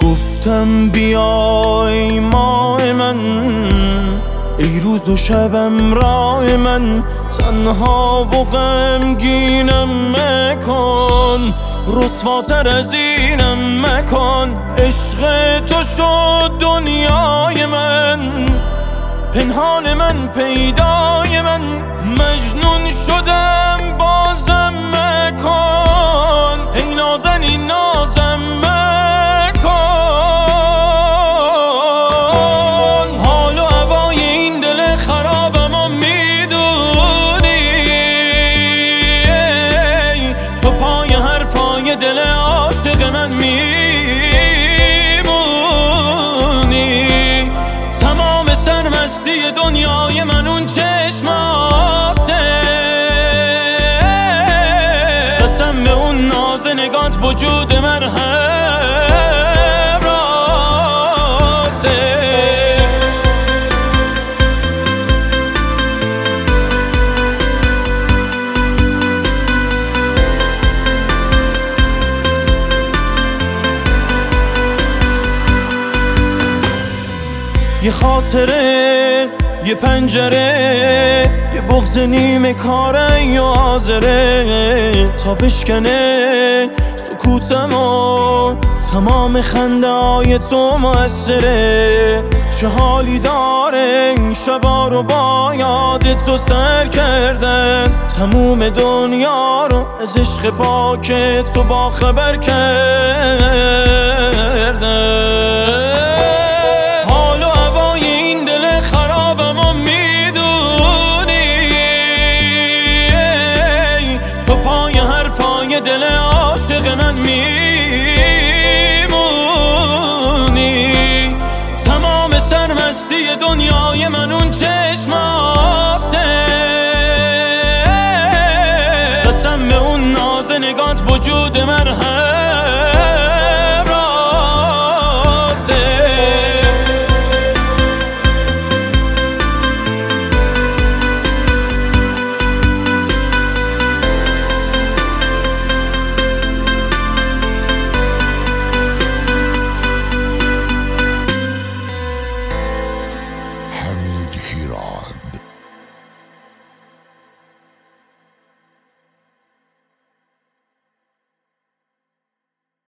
گفتم بیای ماه من، ای روز و شبم راه من، تنها و غمگینم مکن، رسواتر از اینم مکن. عشق تو شد دنیای من، پنهان من پیدای من، مجنون شدم بازم مکن، ای نازنین نازم مکن. حال و هوای این دل خرابم و میدونی، تو پای حرفای دل عاشق من میمونی. تمام سرمستی دنیای من اون چشماته، قسم به اون ناز نگات وجود من همراته. یه خاطره، یه پنجره، یه بغض نیمه کاره یا حاضره تا بشکنه سکوتم و تمام خنده های تو موثره. چه حالی داره این شبا رو با یاد تو سر کردن، تموم دنیا رو از عشق پاک تو با خبر کرد.